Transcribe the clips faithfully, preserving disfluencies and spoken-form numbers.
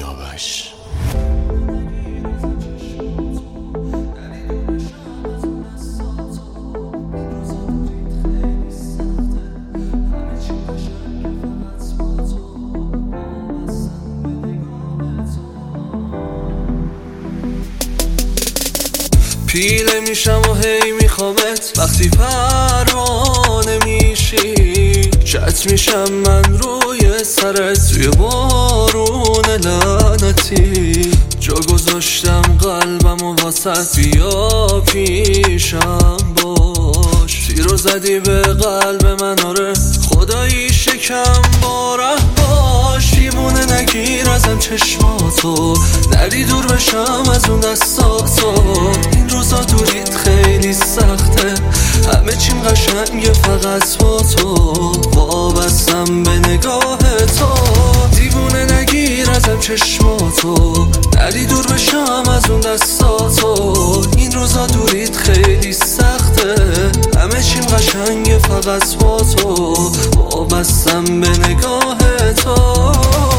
سیاوش. پیله میشم و هی میخوامت وقتی پروانه میشی، چت میشم من روی سرت توی بارون لعنتی، جا گذاشتم قلبم و واسط بیا پیشم باش، تیرو زدی به قلب من آره خدایی شکم باره باش، دیوونه نگیر ازم چشماتو، نری دور بشم از اون دستاتو، این روزا دوریت خیلی سخته، همه چیم قشنگه فقط با تو، وابستم به نگاه تو، دیوونه نگیر ازم چشماتو، نری دور بشم از اون دستاتو، این روزا دوریت خیلی سخته، همه چیم قشنگه فقط با تو، وابستم به نگاه تو.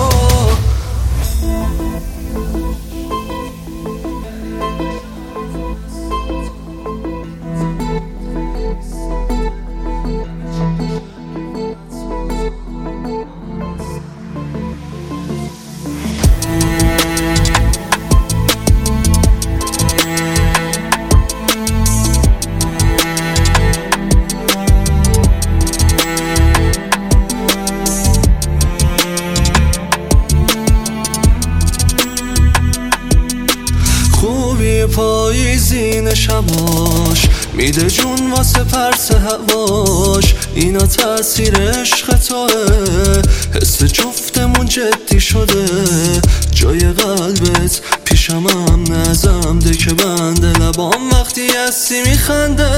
خوبی پاییزی نشماش میده جون واسه پرس هواش، اینا تأثیر عشق توه، حس جفتمون جدی شده، جای قلبت پیشم هم نزم ده که بنده لبام وقتی هستی میخنده،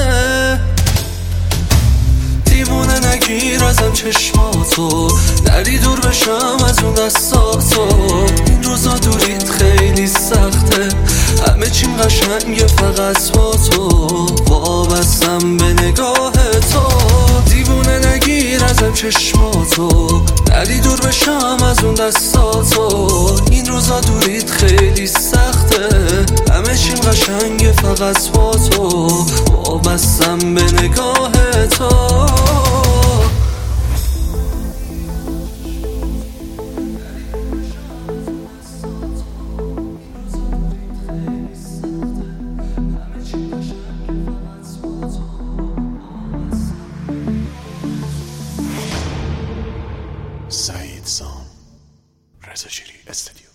دیوونه نگیر ازم چشماتو، نری دور بشم از اون دستاتو، این روزا دوریت خیلی سخته، همه چیم قشنگه فقط با تو، وابستم به نگاه تو، دیوونه نگیر ازم چشماتو، نری دور بشم از اون دستاتو، این روزا دوریت خیلی سخته، همه چیم قشنگه فقط با تو، وابستم به نگاه تو. سعید سام، رضا شیری استودیو.